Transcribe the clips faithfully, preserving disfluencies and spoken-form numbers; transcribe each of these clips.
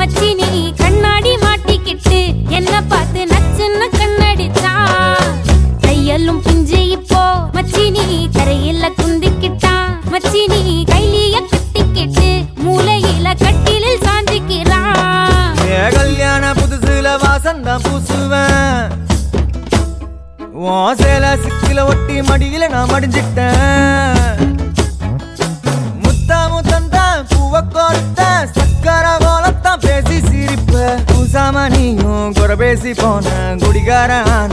மச்சி நீ கண்ணாடி மாட்டிக்கிட்டு என்ன பார்த்து நச்சுன்னு கண்ணடிச்சா கையெல்லும் பிஞ்சு இப்போ மச்சி நீ கரையில குந்திக்கிட்டா மச்சி நீ கைலிய கட்டிக்கிட்டு மூளையில கட்டிலில் சாஞ்சிக்கிறா கல்யாண புதுசுல வாசந்தான் பூசுவேன் சேல சிக்கில ஒட்டி மடியில நான் மடிஞ்சிட்டேன் முத்தா முத்தந்தான் பூவ கோர்த்த சக்கர கோலத்தான் பேசி சிரிப்ப பூசாம நீயும் குறை பேசி போன குடிகார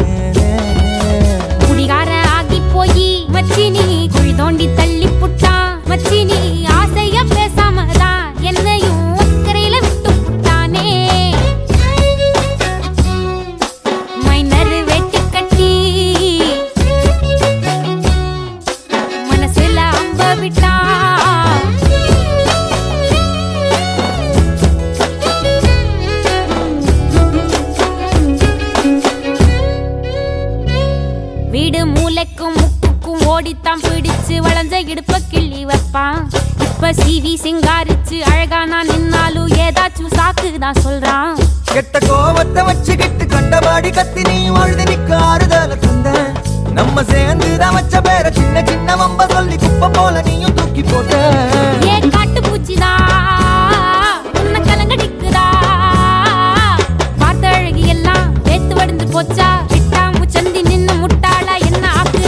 குடிகார ஆகி போய் மச்சி நீ குழி தோண்டி தள்ளி புட்டா மச்சி நீ ஆசைய பேசாமதான் என்னையும் அக்கறையில விட்டு புட்டானே மைனர் வெட்டி கட்டி மனசுல அம்ப விட்டா வீடு மூளைக்கும் முக்குக்கும் ஓடித்தான் பிடிச்சு வளைஞ்ச இடுப்ப கிள்ளி வைப்பான் இப்ப சீவி சிங்காரிச்சு அழகா நான் நின்னாலும் ஏதாச்சும் சாக்குதான் சொல்றான் கெட்ட கோவத்தை வச்சுக்கிட்டு கண்டபாடி கத்தி நீ வாழ்ந்து நிக்க ஆறுதல தந்த நம்ம சேர்ந்துதான் வச்ச பேர சின்ன சின்ன வம்ப சொல்லி குப்பை போல நீயும் தூக்கி போட்ட ஏ காட்டு பூச்சிதா உன்ன கலங்கடிக்குதா பார்த்த அழகி எல்லாம் வேத்து வடிந்து போச்சா விட்டா முச்சந்தி நின்னு முட்டாளா என்ன ஆக்குற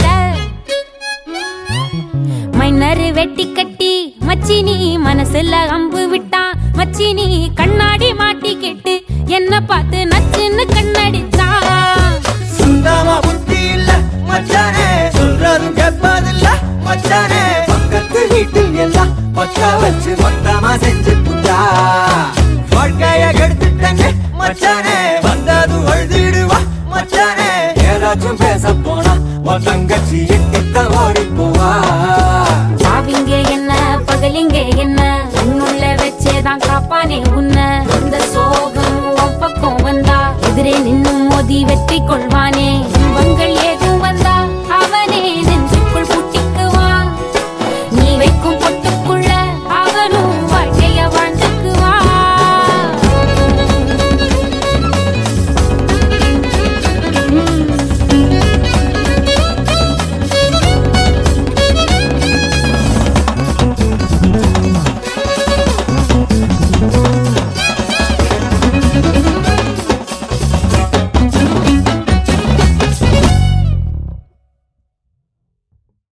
மைனர் வெட்டி கட்டி மச்சி நீ மனசுல அம்பு விட்டான் மச்சி நீ கண்ணாடி மாட்டிக்கிட்டு என்ன பார்த்து நச்சுன்னு கண்ணடிச்சா சுந்தாமா புத்தி இல்ல மச்சானே சொல்றதும் கேட்பதில்ல மச்சானே பக்கத்து வீட்டில் எல்லாம் பக்கா வச்சு மொத்தமா செஞ்சு புத்தா வாழ்க்கைய கெடுத்துட்டேன்னு மச்சானே வந்தது அழுதிடுவா மச்சானே ஏதாச்சும் பேச போனா உன் தங்கச்சி எட்டித்தான் ஓடி போவா சாவிங்க என்ன பகலிங்க என்ன உன்னுள்ள வச்சேதான் காப்பானே உன்ன இந்த சோகம் உன் பக்கம் வந்தா எதிரே நின்னு மோதி வெற்றி கொள்வானே